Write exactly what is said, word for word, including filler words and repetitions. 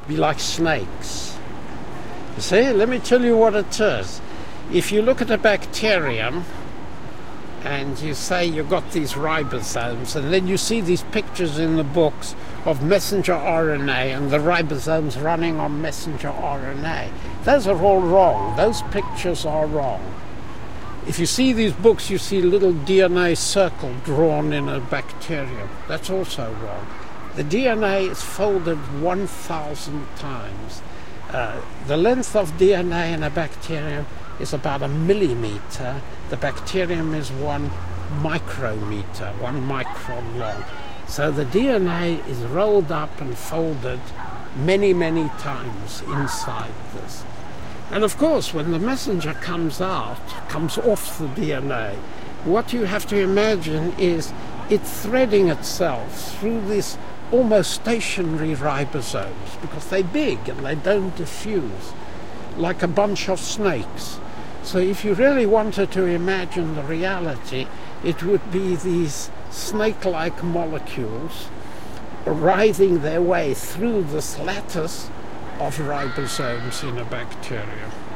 be like snakes. You see, let me tell you what it is. If you look at a bacterium and you say you've got these ribosomes, and then you see these pictures in the books of messenger R N A and the ribosomes running on messenger R N A, those are all wrong. Those pictures are wrong. If you see these books, you see a little D N A circle drawn in a bacterium. That's also wrong. The D N A is folded one thousand times. Uh, the length of D N A in a bacterium is about a millimeter. The bacterium is one micrometer, one micron long. So the D N A is rolled up and folded many, many times inside this. And of course, when the messenger comes out, comes off the D N A, what you have to imagine is it threading itself through these almost stationary ribosomes, because they're big and they don't diffuse, like a bunch of snakes. So if you really wanted to imagine the reality, it would be these snake-like molecules writhing their way through this lattice of ribosomes in a bacterium.